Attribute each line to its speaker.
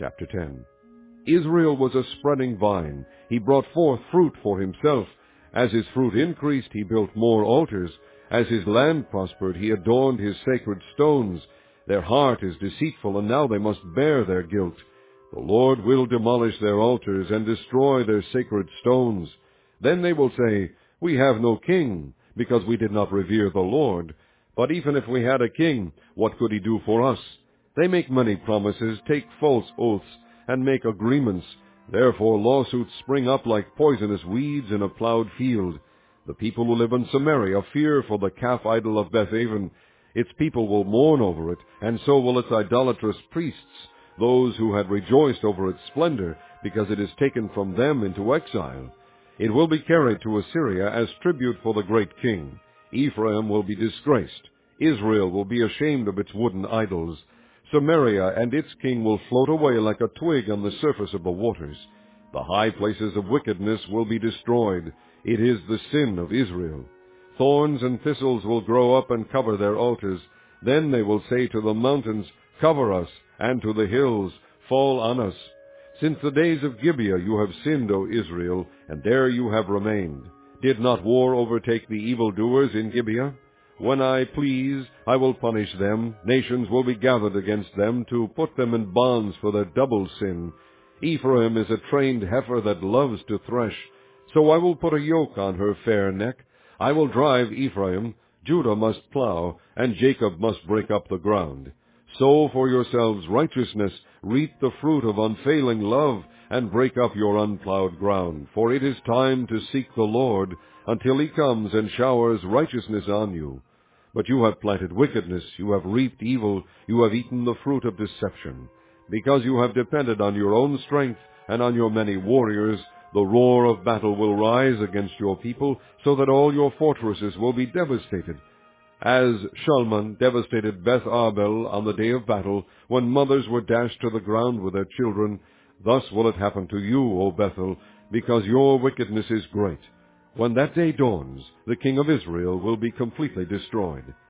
Speaker 1: Chapter 10. Israel was a spreading vine. He brought forth fruit for himself. As his fruit increased, he built more altars. As his land prospered, he adorned his sacred stones. Their heart is deceitful, and now they must bear their guilt. The Lord will demolish their altars and destroy their sacred stones. Then they will say, "We have no king, because we did not revere the Lord. But even if we had a king, what could he do for us?" They make many promises, take false oaths, and make agreements. Therefore lawsuits spring up like poisonous weeds in a plowed field. The people who live in Samaria fear for the calf idol of Bethaven. Its people will mourn over it, and so will its idolatrous priests, those who had rejoiced over its splendor, because it is taken from them into exile. It will be carried to Assyria as tribute for the great king. Ephraim will be disgraced. Israel will be ashamed of its wooden idols. Samaria and its king will float away like a twig on the surface of the waters. The high places of wickedness will be destroyed. It is the sin of Israel. Thorns and thistles will grow up and cover their altars. Then they will say to the mountains, "Cover us," and to the hills, "Fall on us." Since the days of Gibeah you have sinned, O Israel, and there you have remained. Did not war overtake the evildoers in Gibeah? When I please, I will punish them. Nations will be gathered against them to put them in bonds for their double sin. Ephraim is a trained heifer that loves to thresh. So I will put a yoke on her fair neck. I will drive Ephraim. Judah must plow, and Jacob must break up the ground. Sow for yourselves righteousness, reap the fruit of unfailing love, and break up your unplowed ground. For it is time to seek the Lord, until he comes and showers righteousness on you. But you have planted wickedness, you have reaped evil, you have eaten the fruit of deception. Because you have depended on your own strength and on your many warriors, the roar of battle will rise against your people, so that all your fortresses will be devastated. As Shalman devastated Beth Arbel on the day of battle, when mothers were dashed to the ground with their children, thus will it happen to you, O Bethel, because your wickedness is great. When that day dawns, the king of Israel will be completely destroyed.